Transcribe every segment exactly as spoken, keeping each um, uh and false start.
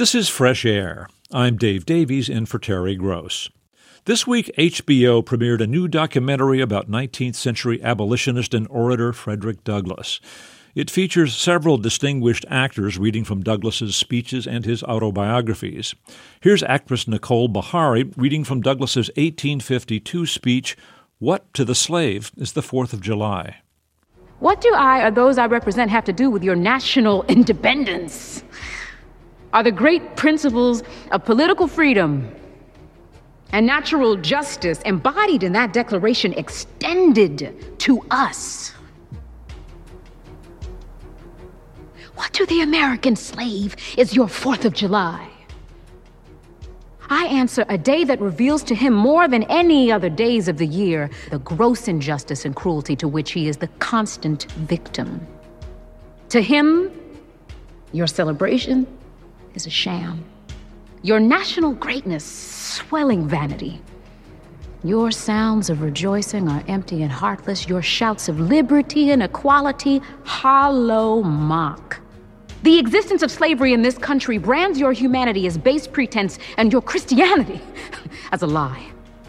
This is Fresh Air. I'm Dave Davies in for Terry Gross. This week, H B O premiered a new documentary about nineteenth century abolitionist and orator Frederick Douglass. It features several distinguished actors reading from Douglass's speeches and his autobiographies. Here's actress Nicole Beharie reading from Douglass's eighteen fifty-two speech, "What to the Slave is the Fourth of July?" What do I or those I represent have to do with your national independence? Are the great principles of political freedom and natural justice embodied in that declaration extended to us? What to the American slave is your Fourth of July? I answer, a day that reveals to him more than any other days of the year the gross injustice and cruelty to which he is the constant victim. To him, your celebration is a sham. Your national greatness, swelling vanity. Your sounds of rejoicing are empty and heartless. Your shouts of liberty and equality, hollow mock. The existence of slavery in this country brands your humanity as base pretense and your Christianity as a lie.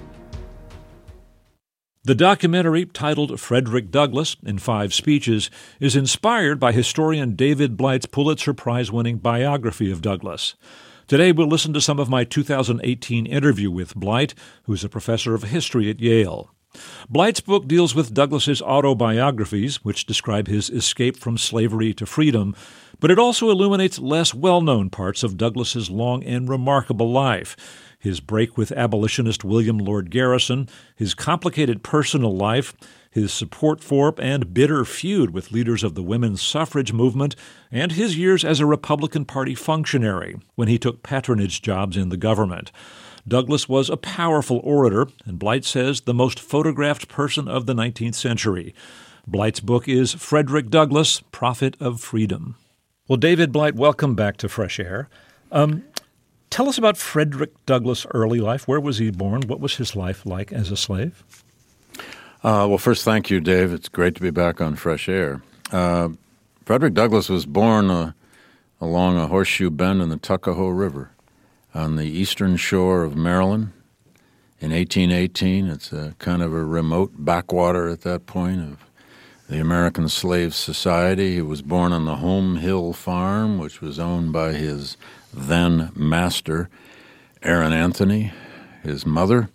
The documentary, titled Frederick Douglass in Five Speeches, is inspired by historian David Blight's Pulitzer Prize-winning biography of Douglass. Today we'll listen to some of my two thousand eighteen interview with Blight, who's a professor of history at Yale. Blight's book deals with Douglass's autobiographies, which describe his escape from slavery to freedom, but it also illuminates less well-known parts of Douglass's long and remarkable life. His break with abolitionist William Lord Garrison, his complicated personal life, his support for and bitter feud with leaders of the women's suffrage movement, and his years as a Republican Party functionary when he took patronage jobs in the government. Douglass was a powerful orator, and Blight says the most photographed person of the nineteenth century. Blight's book is Frederick Douglass, Prophet of Freedom. Well, David Blight, welcome back to Fresh Air. Um, tell us about Frederick Douglass' early life. Where was he born? What was his life like as a slave? Uh, well, first, thank you, Dave. It's great to be back on Fresh Air. Uh, Frederick Douglass was born uh, along a horseshoe bend in the Tuckahoe River on the eastern shore of Maryland in eighteen eighteen. It's a kind of a remote backwater at that point of the American Slave Society. He was born on the Home Hill Farm, which was owned by his then master, Aaron Anthony. His mother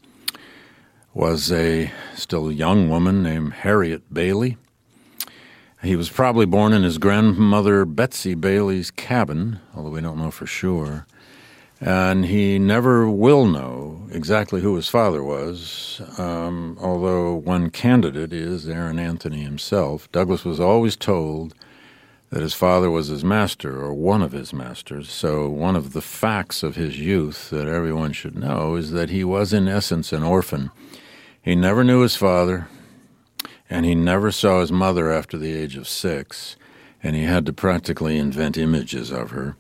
was a still young woman named Harriet Bailey. He was probably born in his grandmother Betsy Bailey's cabin, although we don't know for sure. And he never will know exactly who his father was, um, although one candidate is Aaron Anthony himself. Douglass was always told that his father was his master, or one of his masters. So one of the facts of his youth that everyone should know is that he was in essence an orphan. He never knew his father, and he never saw his mother after the age of six, and he had to practically invent images of her.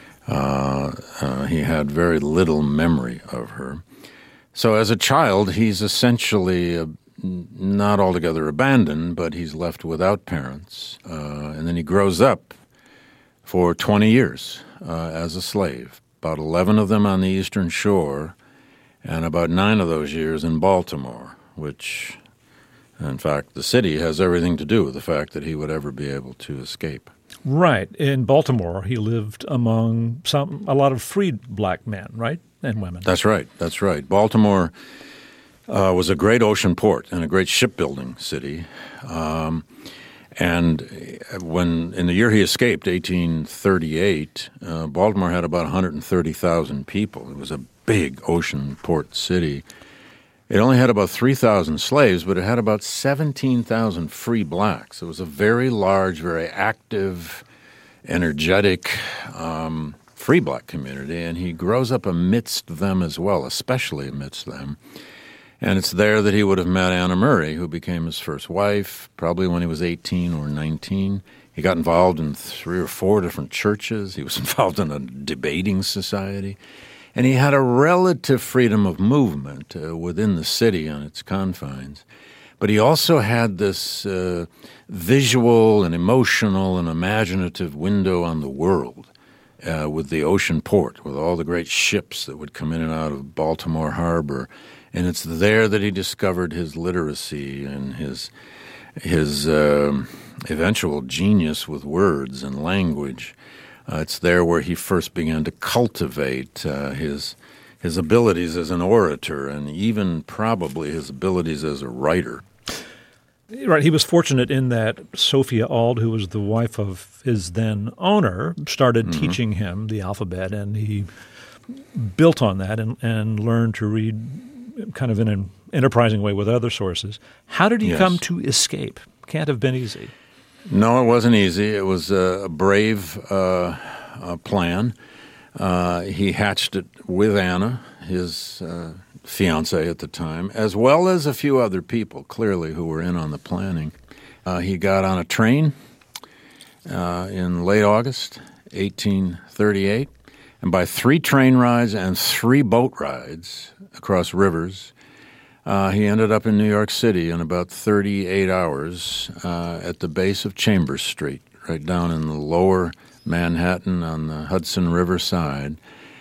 Uh, uh, he had very little memory of her. So as a child, he's essentially uh, not altogether abandoned, but he's left without parents. Uh, and then he grows up for twenty years uh, as a slave, about eleven of them on the Eastern Shore, and about nine of those years in Baltimore, which, in fact, the city has everything to do with the fact that he would ever be able to escape. Right. In Baltimore, he lived among some a lot of freed black men, right, and women. That's right. That's right. Baltimore uh, was a great ocean port and a great shipbuilding city. Um, and when in the year he escaped, eighteen thirty-eight, uh, Baltimore had about one hundred thirty thousand people. It was a big ocean port city. It only had about three thousand slaves, but it had about seventeen thousand free blacks. It was a very large, very active, energetic, um, free black community, and he grows up amidst them as well, especially amidst them. And it's there that he would have met Anna Murray, who became his first wife, probably when he was eighteen or nineteen. He got involved in three or four different churches. He was involved in a debating society. And he had a relative freedom of movement uh, within the city on its confines. But he also had this uh, visual and emotional and imaginative window on the world uh, with the ocean port, with all the great ships that would come in and out of Baltimore Harbor. And it's there that he discovered his literacy and his his uh, eventual genius with words and language. Uh, it's there where he first began to cultivate uh, his his abilities as an orator and even probably his abilities as a writer. Right. He was fortunate in that Sophia Auld, who was the wife of his then owner, started mm-hmm. teaching him the alphabet, and he built on that and, and learned to read kind of in an enterprising way with other sources. How did he yes. come to escape? Can't have been easy. No, it wasn't easy. It was a brave uh, uh, plan. Uh, he hatched it with Anna, his uh, fiancée at the time, as well as a few other people, clearly, who were in on the planning. Uh, he got on a train uh, in late August eighteen thirty-eight, and by three train rides and three boat rides across rivers, uh, he ended up in New York City in about thirty-eight hours uh, at the base of Chambers Street, right down in the lower Manhattan on the Hudson River side.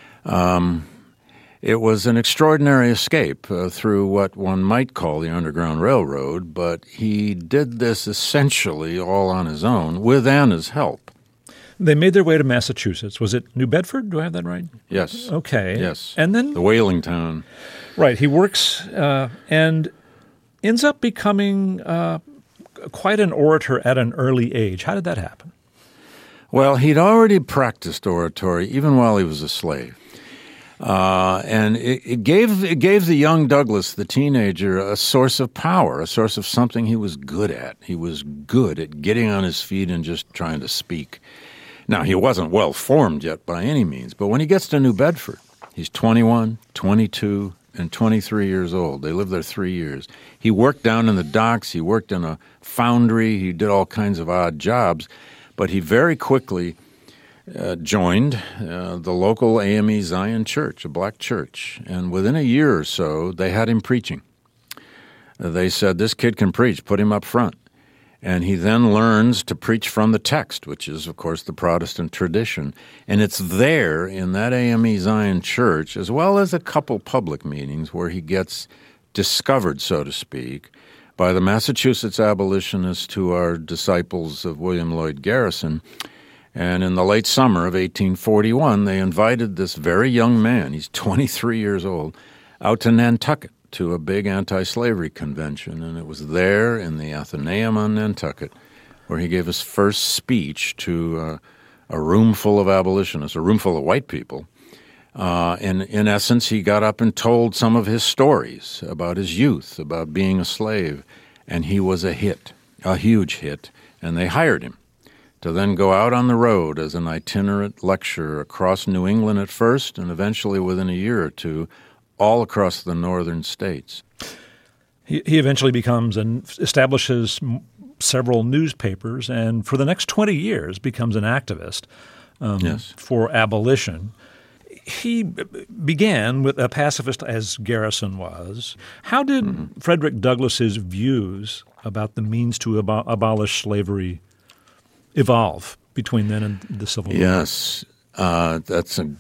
Um, it was an extraordinary escape uh, through what one might call the Underground Railroad, but he did this essentially all on his own with Anna's help. They made their way to Massachusetts. Was it New Bedford? Do I have that right? Yes. Okay. Yes. And then the whaling town. Right. He works uh, and ends up becoming uh, quite an orator at an early age. How did that happen? Well, he'd already practiced oratory even while he was a slave. Uh, and it, it gave it gave the young Douglas, the teenager, a source of power, a source of something he was good at. He was good at getting on his feet and just trying to speak. Now, he wasn't well-formed yet by any means, but when he gets to New Bedford, he's twenty-one, twenty-two, and twenty-three years old. They lived there three years. He worked down in the docks. He worked in a foundry. He did all kinds of odd jobs. But he very quickly uh, joined uh, the local A M E Zion Church, a black church. And within a year or so, they had him preaching. Uh, they said, this kid can preach, put him up front. And he then learns to preach from the text, which is, of course, the Protestant tradition. And it's there in that A M E Zion Church, as well as a couple public meetings, where he gets discovered, so to speak, by the Massachusetts abolitionists who are disciples of William Lloyd Garrison. And in the late summer of eighteen forty-one, they invited this very young man, he's twenty-three years old, out to Nantucket to a big anti-slavery convention. And it was there in the Athenaeum on Nantucket where he gave his first speech to uh, a room full of abolitionists, a room full of white people. Uh, and in essence, he got up and told some of his stories about his youth, about being a slave, and he was a hit, a huge hit, and they hired him to then go out on the road as an itinerant lecturer across New England at first, and eventually within a year or two, all across the northern states. He, he eventually becomes and establishes several newspapers, and for the next twenty years becomes an activist um, yes. for abolition. He began with a pacifist, as Garrison was. How did mm-hmm. Frederick Douglass's views about the means to abo- abolish slavery evolve between then and the Civil War? Yes, uh, that's a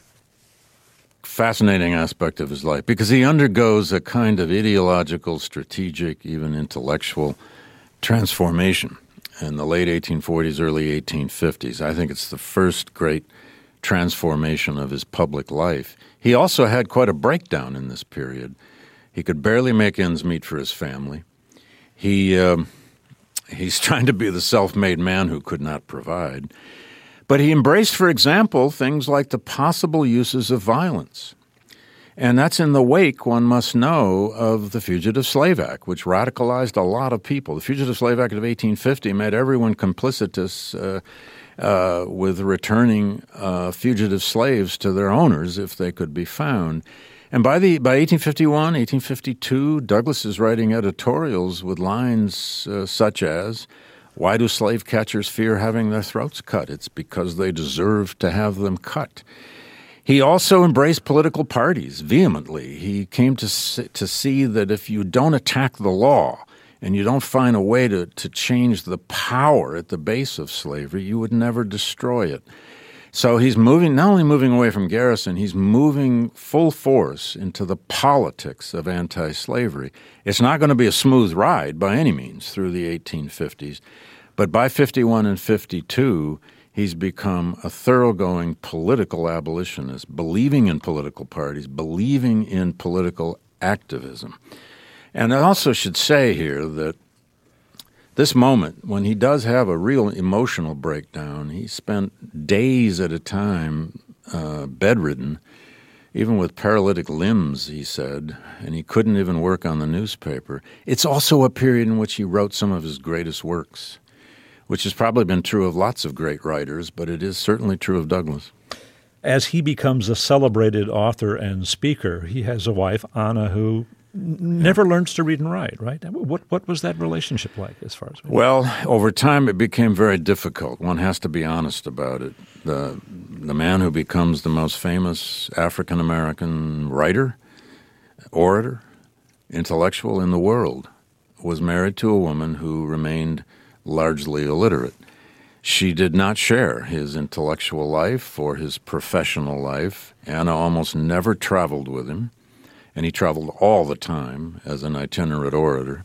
fascinating aspect of his life because he undergoes a kind of ideological, strategic, even intellectual transformation in the late eighteen forties, early eighteen fifties. I think it's the first great transformation of his public life. He also had quite a breakdown in this period. He could barely make ends meet for his family. He um, he's trying to be the self-made man who could not provide. But he embraced, for example, things like the possible uses of violence. And that's in the wake, one must know, of the Fugitive Slave Act, which radicalized a lot of people. The Fugitive Slave Act of eighteen fifty made everyone complicitous uh, uh, with returning uh, fugitive slaves to their owners if they could be found. And by the by eighteen fifty-one, eighteen fifty-two, Douglass is writing editorials with lines uh, such as, "Why do slave catchers fear having their throats cut? It's because they deserve to have them cut." He also embraced political parties vehemently. He came to see, to see that if you don't attack the law and you don't find a way to, to change the power at the base of slavery, you would never destroy it. So he's moving, not only moving away from Garrison, he's moving full force into the politics of anti-slavery. It's not going to be a smooth ride by any means through the eighteen fifties, but by fifty-one and fifty-two, he's become a thoroughgoing political abolitionist, believing in political parties, believing in political activism. And I also should say here that this moment, when he does have a real emotional breakdown, he spent days at a time uh, bedridden, even with paralytic limbs, he said, and he couldn't even work on the newspaper. It's also a period in which he wrote some of his greatest works, which has probably been true of lots of great writers, but it is certainly true of Douglass. As he becomes a celebrated author and speaker, he has a wife, Anna, who never learns to read and write, right? What what was that relationship like as far as we know? Well, over time it became very difficult. One has to be honest about it. The, the man who becomes the most famous African-American writer, orator, intellectual in the world was married to a woman who remained largely illiterate. She did not share his intellectual life or his professional life. Anna almost never traveled with him, and he traveled all the time as an itinerant orator.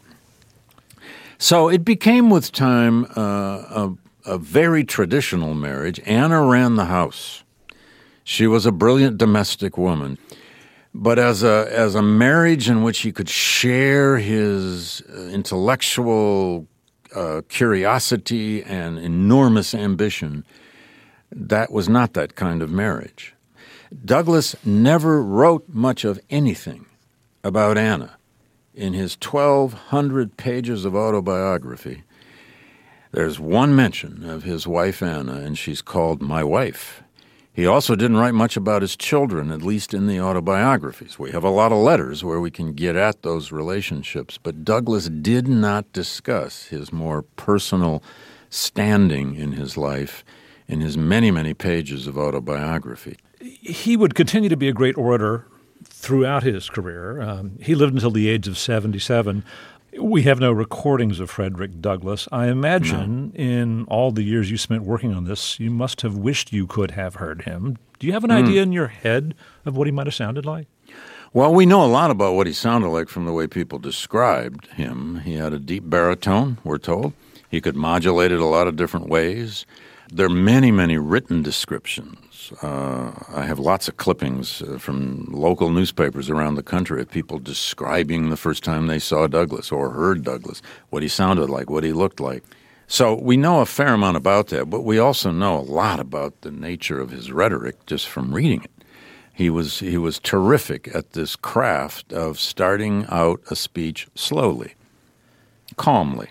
So it became with time uh, a, a very traditional marriage. Anna ran the house. She was a brilliant domestic woman. But as a as a marriage in which he could share his intellectual uh, curiosity and enormous ambition, that was not that kind of marriage. Douglass never wrote much of anything about Anna. In his twelve hundred pages of autobiography, there's one mention of his wife Anna, and she's called My Wife. He also didn't write much about his children, at least in the autobiographies. We have a lot of letters where we can get at those relationships, but Douglass did not discuss his more personal standing in his life in his many, many pages of autobiography. He would continue to be a great orator throughout his career. Um, he lived until the age of seventy-seven. We have no recordings of Frederick Douglass. I imagine no. in all the years you spent working on this, you must have wished you could have heard him. Do you have an mm. idea in your head of what he might have sounded like? Well, we know a lot about what he sounded like from the way people described him. He had a deep baritone, we're told. He could modulate it a lot of different ways. There are many, many written descriptions. Uh, I have lots of clippings uh, from local newspapers around the country of people describing the first time they saw Douglass or heard Douglass, what he sounded like, what he looked like. So we know a fair amount about that, but we also know a lot about the nature of his rhetoric just from reading it. He was he was terrific at this craft of starting out a speech slowly, calmly,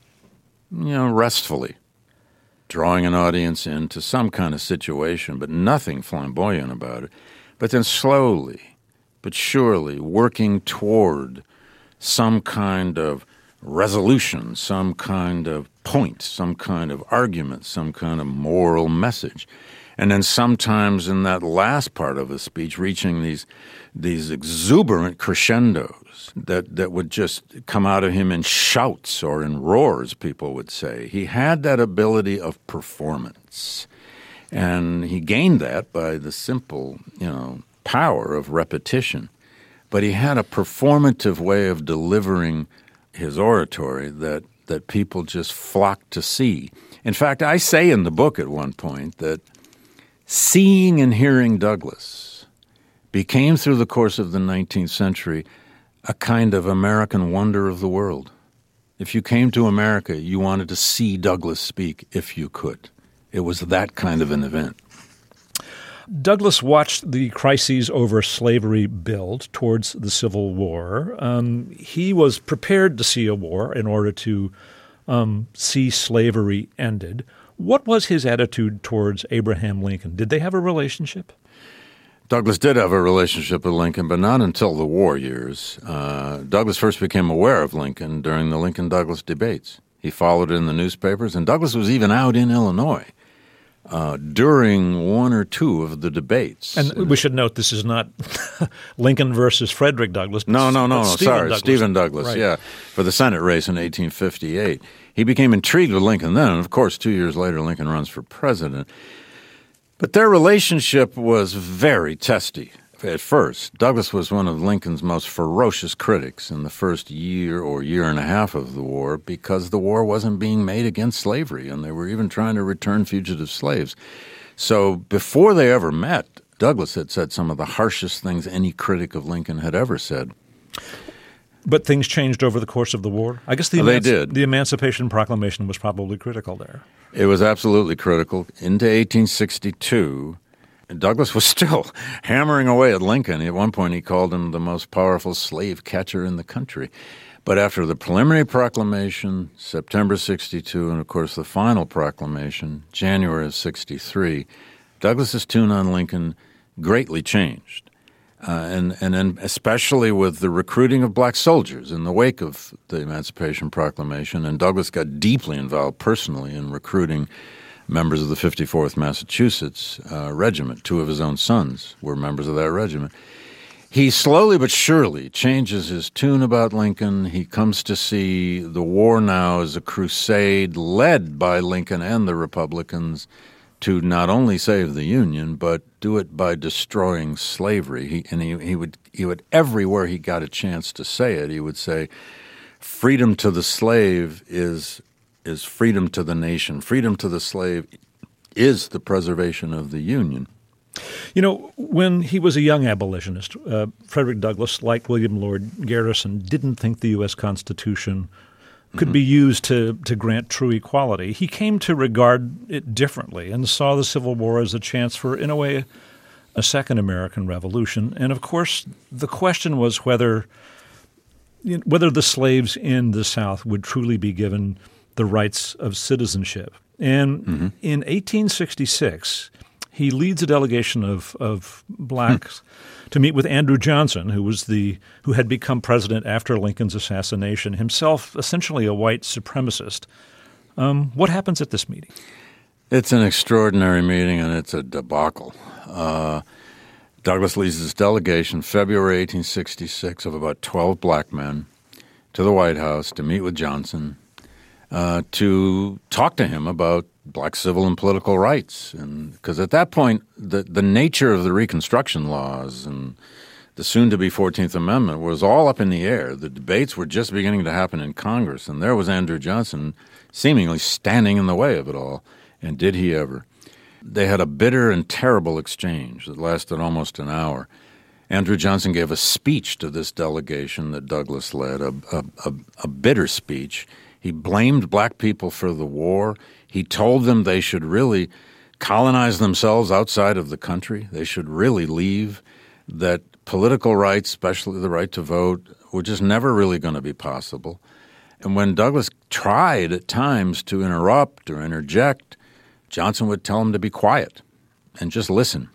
you know, restfully, drawing an audience into some kind of situation, but nothing flamboyant about it. But then slowly, but surely, working toward some kind of resolution, some kind of point, some kind of argument, some kind of moral message. And then sometimes in that last part of a speech, reaching these these exuberant crescendos that, that would just come out of him in shouts or in roars, people would say. He had that ability of performance. And he gained that by the simple, you know, power of repetition. But he had a performative way of delivering his oratory that, that people just flocked to see. In fact, I say in the book at one point that seeing and hearing Douglass became, through the course of the nineteenth century, a kind of American wonder of the world. If you came to America, you wanted to see Douglass speak if you could. It was that kind of an event. Douglass watched the crises over slavery build towards the Civil War. Um, he was prepared to see a war in order to um, see slavery ended. What was his attitude towards Abraham Lincoln? Did they have a relationship? Douglass did have a relationship with Lincoln, but not until the war years. Uh, Douglass first became aware of Lincoln during the Lincoln-Douglas debates. He followed it in the newspapers, and Douglass was even out in Illinois uh, during one or two of the debates. And we should note this is not Lincoln versus Frederick Douglass. No, no, no, no. Stephen Sorry, Douglas. Stephen Douglass, right. yeah, for the Senate race in eighteen fifty-eight. He became intrigued with Lincoln then, and of course, two years later, Lincoln runs for president. But their relationship was very testy at first. Douglas was one of Lincoln's most ferocious critics in the first year or year and a half of the war because the war wasn't being made against slavery, and they were even trying to return fugitive slaves. So before they ever met, Douglas had said some of the harshest things any critic of Lincoln had ever said. But things changed over the course of the war? I guess the, well, emanci- they did. the Emancipation Proclamation was probably critical there. It was absolutely critical. Into eighteen sixty-two, Douglas was still hammering away at Lincoln. At one point, he called him the most powerful slave catcher in the country. But after the preliminary proclamation, September sixty-two, and of course the final proclamation, January of sixty-three, Douglas's tune on Lincoln greatly changed. Uh, and, and and especially with the recruiting of black soldiers in the wake of the Emancipation Proclamation. And Douglas got deeply involved personally in recruiting members of the fifty-fourth Massachusetts uh, Regiment. Two of his own sons were members of that regiment. He slowly but surely changes his tune about Lincoln. He comes to see the war now as a crusade led by Lincoln and the Republicans to not only save the Union, but do it by destroying slavery. He, and he, he would he would everywhere he got a chance to say it, he would say, "Freedom to the slave is is freedom to the nation. Freedom to the slave is the preservation of the Union." You know, when he was a young abolitionist, uh, Frederick Douglass, like William Lloyd Garrison, didn't think the U S Constitution could mm-hmm. be used to, to grant true equality. He came to regard it differently and saw the Civil War as a chance for, in a way, a second American Revolution. And, of course, the question was whether you know, whether the slaves in the South would truly be given the rights of citizenship. And mm-hmm. in eighteen sixty-six, he leads a delegation of, of blacks to meet with Andrew Johnson, who was the who had become president after Lincoln's assassination, himself essentially a white supremacist. Um, what happens at this meeting? It's an extraordinary meeting, and it's a debacle. Uh, Douglas leads this delegation, February eighteen sixty-six, of about twelve black men to the White House to meet with Johnson, uh, to talk to him about black civil and political rights. And because at that point, the, the nature of the Reconstruction laws and the soon-to-be fourteenth Amendment was all up in the air. The debates were just beginning to happen in Congress, and there was Andrew Johnson seemingly standing in the way of it all. And did he ever? They had a bitter and terrible exchange that lasted almost an hour. Andrew Johnson gave a speech to this delegation that Douglas led, a, a, a, a bitter speech. He blamed black people for the war. He told them they should really colonize themselves outside of the country. They should really leave, that political rights, especially the right to vote, were just never really going to be possible. And when Douglas tried at times to interrupt or interject, Johnson would tell him to be quiet and just listen.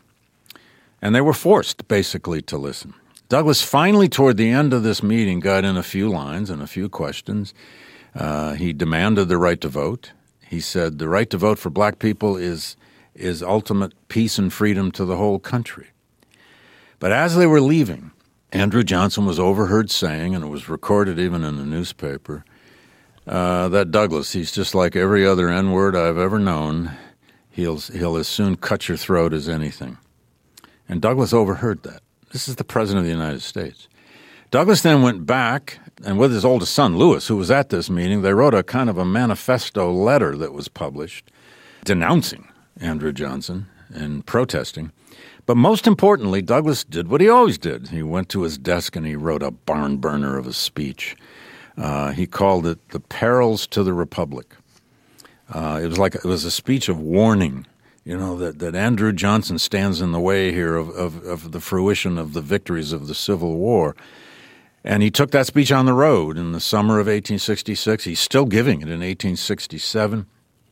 And they were forced, basically, to listen. Douglas finally, toward the end of this meeting, got in a few lines and a few questions. Uh, he demanded the right to vote. He said the right to vote for black people is is ultimate peace and freedom to the whole country. But as they were leaving, Andrew Johnson was overheard saying, and it was recorded even in the newspaper, uh, that Douglas, he's just like every other N-word I've ever known. He'll he'll as soon cut your throat as anything. And Douglas overheard that. This is the President of the United States. Douglas then went back, and with his oldest son, Lewis, who was at this meeting, they wrote a kind of a manifesto letter that was published denouncing Andrew Johnson and protesting. But most importantly, Douglas did what he always did. He went to his desk and he wrote a barn burner of a speech. Uh, he called it "The Perils to the Republic." Uh, it was like it was a speech of warning, you know, that, that Andrew Johnson stands in the way here of, of, of the fruition of the victories of the Civil War. And he took that speech on the road in the summer of eighteen sixty-six. He's still giving it in eighteen sixty-seven.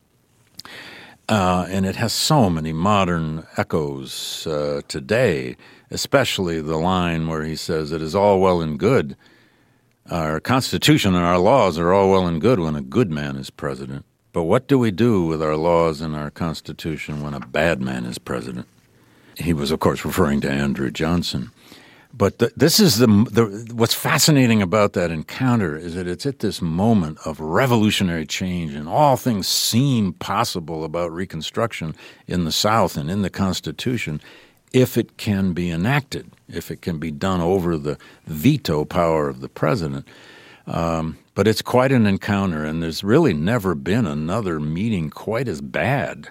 Uh, and it has so many modern echoes uh, today, especially the line where he says, "It is all well and good. Our Constitution and our laws are all well and good when a good man is president. But what do we do with our laws and our Constitution when a bad man is president?" He was, of course, referring to Andrew Johnson. But the, this is the, the what's fascinating about that encounter is that it's at this moment of revolutionary change, and all things seem possible about Reconstruction in the South and in the Constitution if it can be enacted, if it can be done over the veto power of the president. Um, but it's quite an encounter, and there's really never been another meeting quite as bad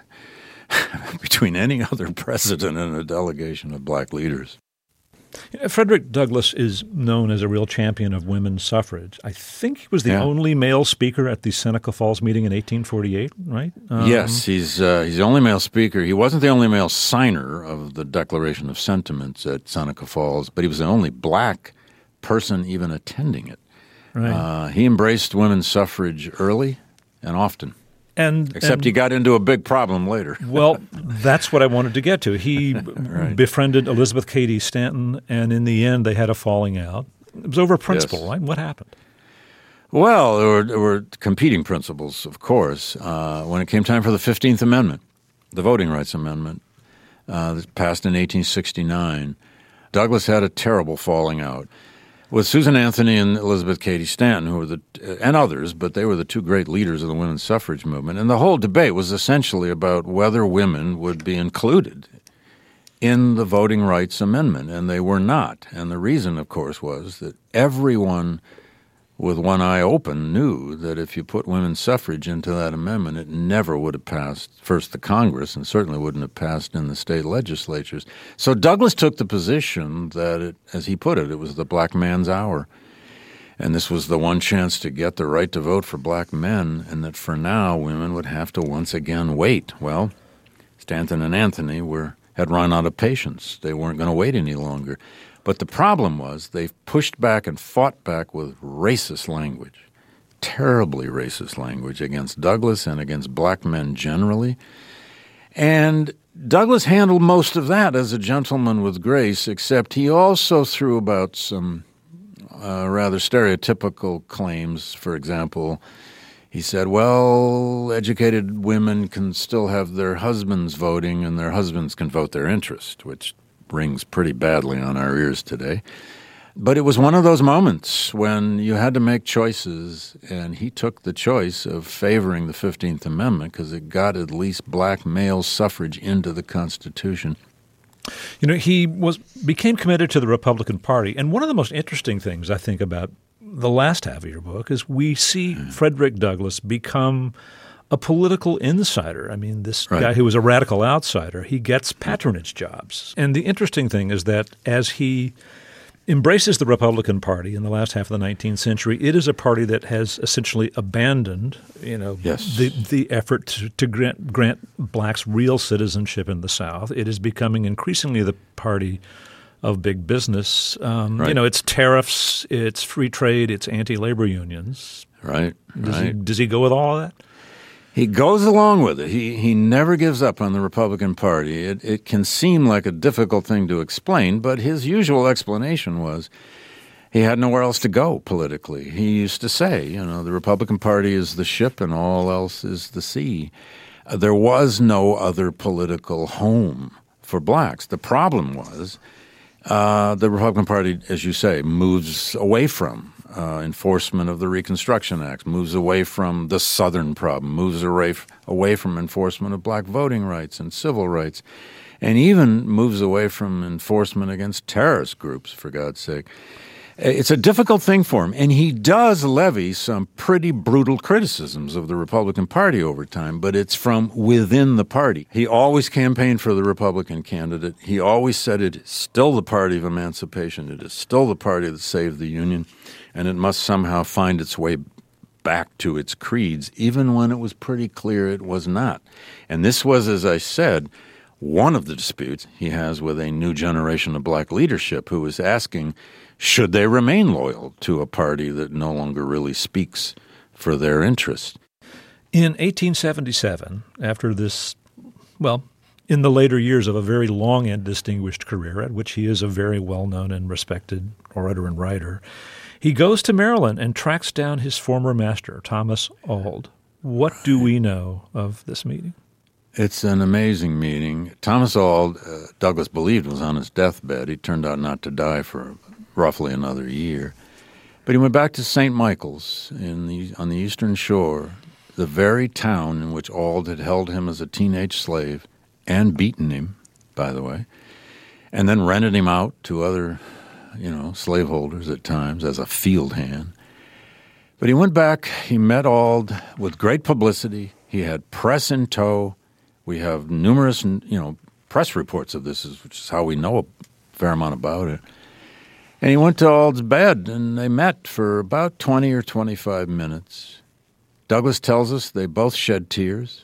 between any other president and a delegation of black leaders. Frederick Douglass is known as a real champion of women's suffrage. I think he was the yeah. only male speaker at the Seneca Falls meeting in eighteen forty-eight, right? Um, yes, he's uh, he's the only male speaker. He wasn't the only male signer of the Declaration of Sentiments at Seneca Falls, but he was the only black person even attending it. Right. Uh, he embraced women's suffrage early and often. And, Except and, he got into a big problem later. Well, that's what I wanted to get to. He right. befriended Elizabeth Cady Stanton, and in the end, they had a falling out. It was over principle, yes. right? What happened? Well, there were, there were competing principles, of course. Uh, when it came time for the fifteenth Amendment, the Voting Rights Amendment, uh, that passed in eighteen sixty-nine, Douglass had a terrible falling out with Susan Anthony and Elizabeth Cady Stanton, who were the and others, but they were the two great leaders of the women's suffrage movement. And the whole debate was essentially about whether women would be included in the Voting Rights Amendment, and they were not. And the reason, of course, was that everyone with one eye open knew that if you put women's suffrage into that amendment, it never would have passed first the Congress and certainly wouldn't have passed in the state legislatures. So Douglass took the position that, it, as he put it, it was the black man's hour. And this was the one chance to get the right to vote for black men, and that for now women would have to once again wait. Well, Stanton and Anthony were had run out of patience. They weren't going to wait any longer. But the problem was they pushed back and fought back with racist language, terribly racist language against Douglass and against black men generally. And Douglass handled most of that as a gentleman with grace, except he also threw about some uh, rather stereotypical claims. For example, he said, well, educated women can still have their husbands voting and their husbands can vote their interest, which rings pretty badly on our ears today. But it was one of those moments when you had to make choices, and he took the choice of favoring the fifteenth Amendment because it got at least black male suffrage into the Constitution. You know, he was became committed to the Republican Party, and one of the most interesting things I think about the last half of your book is we see mm. Frederick Douglass become a political insider. I mean, this right. guy who was a radical outsider, he gets patronage jobs. And the interesting thing is that as he embraces the Republican Party in the last half of the nineteenth century, it is a party that has essentially abandoned, you know, yes. the the effort to, to grant, grant blacks real citizenship in the South. It is becoming increasingly the party of big business. Um, right. You know, it's tariffs, it's free trade, it's anti-labor unions. Right, does right. He, does he go with all of that? He goes along with it. He he never gives up on the Republican Party. It it can seem like a difficult thing to explain, but his usual explanation was he had nowhere else to go politically. He used to say, you know, the Republican Party is the ship and all else is the sea. Uh, there was no other political home for blacks. The problem was uh, the Republican Party, as you say, moves away from Uh, enforcement of the Reconstruction Act, moves away from the Southern problem, moves away, away from enforcement of black voting rights and civil rights, and even moves away from enforcement against terrorist groups, for God's sake. It's a difficult thing for him, and he does levy some pretty brutal criticisms of the Republican Party over time, but it's from within the party. He always campaigned for the Republican candidate. He always said it is still the party of emancipation. It is still the party that saved the Union, and it must somehow find its way back to its creeds, even when it was pretty clear it was not. And this was, as I said, one of the disputes he has with a new generation of black leadership who is asking, should they remain loyal to a party that no longer really speaks for their interests? In eighteen seventy-seven, after this, well, in the later years of a very long and distinguished career, at which he is a very well-known and respected orator and writer, he goes to Maryland and tracks down his former master, Thomas Auld. What do we know of this meeting? It's an amazing meeting. Thomas Auld, uh, Douglas believed, was on his deathbed. He turned out not to die for roughly another year. But he went back to Saint Michael's in the, on the Eastern Shore, the very town in which Auld had held him as a teenage slave and beaten him, by the way, and then rented him out to other, you know, slaveholders at times as a field hand. But he went back, he met Auld with great publicity. He had press in tow. We have numerous, you know, press reports of this, which is how we know a fair amount about it. And he went to Auld's bed, and they met for about twenty or twenty-five minutes. Douglas tells us they both shed tears.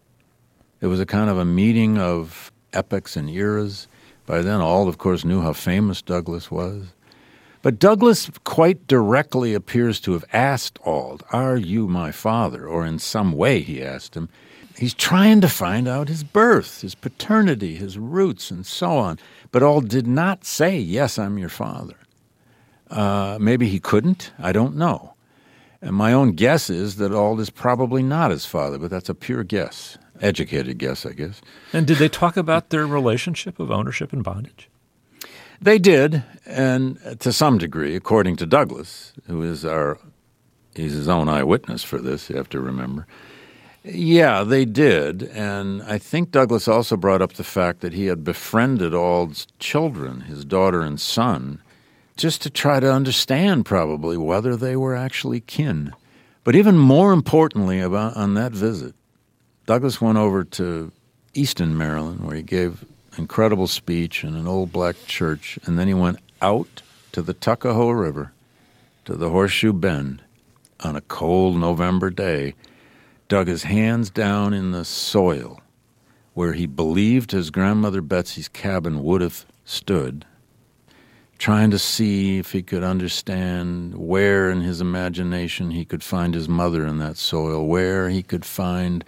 It was a kind of a meeting of epochs and eras. By then, Auld, of course, knew how famous Douglas was. But Douglas quite directly appears to have asked Auld, "Are you my father?" Or in some way he asked him. He's trying to find out his birth, his paternity, his roots, and so on. But Auld did not say, "Yes, I'm your father." Uh, maybe he couldn't. I don't know. And my own guess is that Auld is probably not his father, but that's a pure guess. Educated guess, I guess. And did they talk about their relationship of ownership and bondage? They did, and to some degree, according to Douglas, who is our, he's his own eyewitness for this, you have to remember. Yeah, they did, and I think Douglas also brought up the fact that he had befriended Auld's children, his daughter and son, just to try to understand probably whether they were actually kin. But even more importantly about on that visit, Douglas went over to Easton, Maryland, where he gave an incredible speech in an old black church, and then he went out to the Tuckahoe River, to the Horseshoe Bend, on a cold November day, dug his hands down in the soil where he believed his grandmother Betsy's cabin would have stood, trying to see if he could understand where in his imagination he could find his mother in that soil, where he could find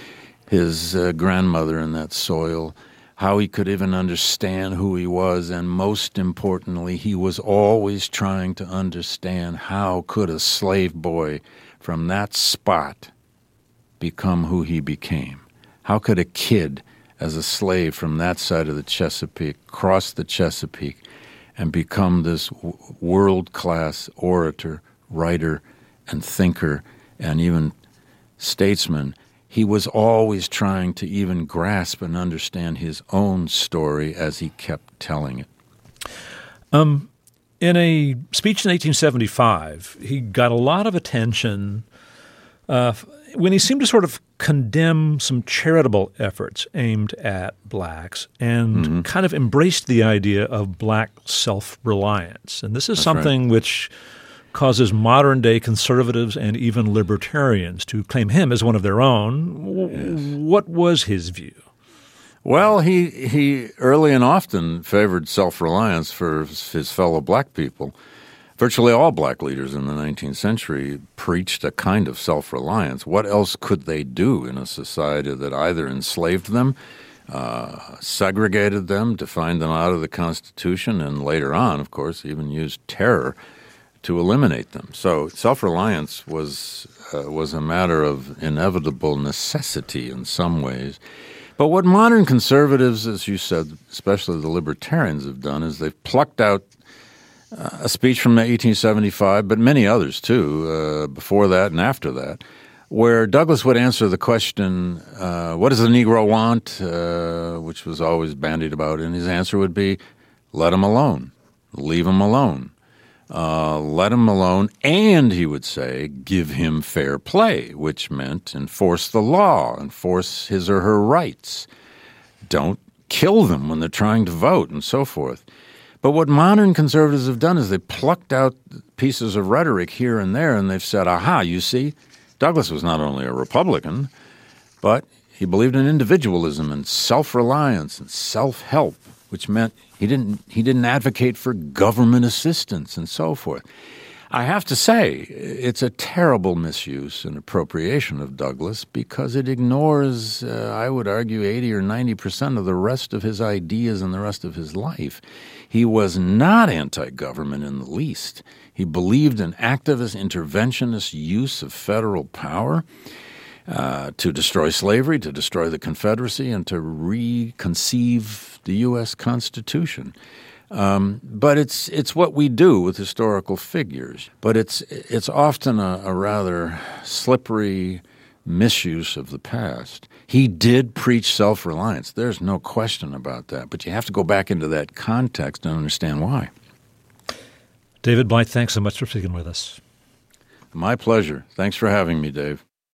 his uh, grandmother in that soil, how he could even understand who he was, and most importantly, he was always trying to understand how could a slave boy from that spot become who he became. How could a kid as a slave from that side of the Chesapeake cross the Chesapeake and become this w- world-class orator, writer, and thinker, and even statesman? He was always trying to even grasp and understand his own story as he kept telling it. Um, in a speech in eighteen seventy-five, he got a lot of attention uh, when he seemed to sort of condemn some charitable efforts aimed at blacks and mm-hmm. kind of embraced the idea of black self-reliance. And this is That's something right. which causes modern-day conservatives and even libertarians to claim him as one of their own. Yes. What was his view? Well, he he early and often favored self-reliance for his fellow black people. Virtually all black leaders in the nineteenth century preached a kind of self-reliance. What else could they do in a society that either enslaved them, uh, segregated them, defined them out of the Constitution, and later on, of course, even used terror to eliminate them? So self-reliance was uh, was a matter of inevitable necessity in some ways. But what modern conservatives, as you said, especially the libertarians, have done is they've plucked out uh, a speech from eighteen seventy-five, but many others too, uh, before that and after that, where Douglas would answer the question, uh, what does the Negro want, uh, which was always bandied about, and his answer would be, let him alone, leave him alone. Uh, let him alone, and he would say, give him fair play, which meant enforce the law, enforce his or her rights. Don't kill them when they're trying to vote, and so forth. But what modern conservatives have done is they've plucked out pieces of rhetoric here and there, and they've said, aha, you see, Douglas was not only a Republican, but he believed in individualism and self-reliance and self-help, which meant he didn't he didn't advocate for government assistance and so forth. I have to say, it's a terrible misuse and appropriation of Douglas because it ignores, uh, I would argue, eighty or ninety percent of the rest of his ideas and the rest of his life. He was not anti-government in the least. He believed in activist, interventionist use of federal power. uh, to destroy slavery, to destroy the Confederacy, and to reconceive the U S Constitution. Um, but it's it's what we do with historical figures. But it's it's often a, a rather slippery misuse of the past. He did preach self-reliance. There's no question about that. But you have to go back into that context and understand why. David Blight, thanks so much for speaking with us. My pleasure. Thanks for having me, Dave.